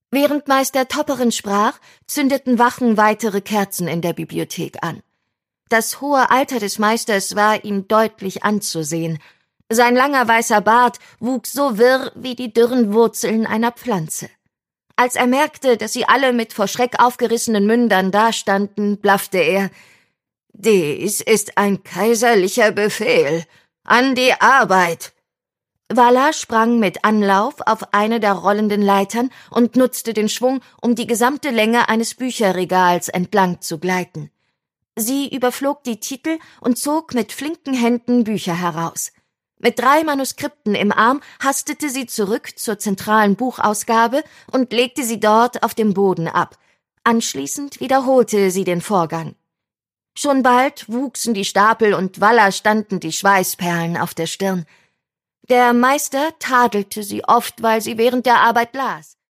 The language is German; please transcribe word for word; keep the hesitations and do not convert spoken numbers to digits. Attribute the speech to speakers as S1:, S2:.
S1: Während Meister Topperin sprach, zündeten Wachen weitere Kerzen in der Bibliothek an. Das hohe Alter des Meisters war ihm deutlich anzusehen. Sein langer weißer Bart wuchs so wirr wie die dürren Wurzeln einer Pflanze. Als er merkte, dass sie alle mit vor Schreck aufgerissenen Mündern dastanden, blaffte er: »Dies ist ein kaiserlicher Befehl. An die Arbeit!« Vala sprang mit Anlauf auf eine der rollenden Leitern und nutzte den Schwung, um die gesamte Länge eines Bücherregals entlang zu gleiten. Sie überflog die Titel und zog mit flinken Händen Bücher heraus. Mit drei Manuskripten im Arm hastete sie zurück zur zentralen Buchausgabe und legte sie dort auf dem Boden ab. Anschließend wiederholte sie den Vorgang. Schon bald wuchsen die Stapel und Vala standen die Schweißperlen auf der Stirn. Der Meister tadelte sie oft, weil sie während der Arbeit las.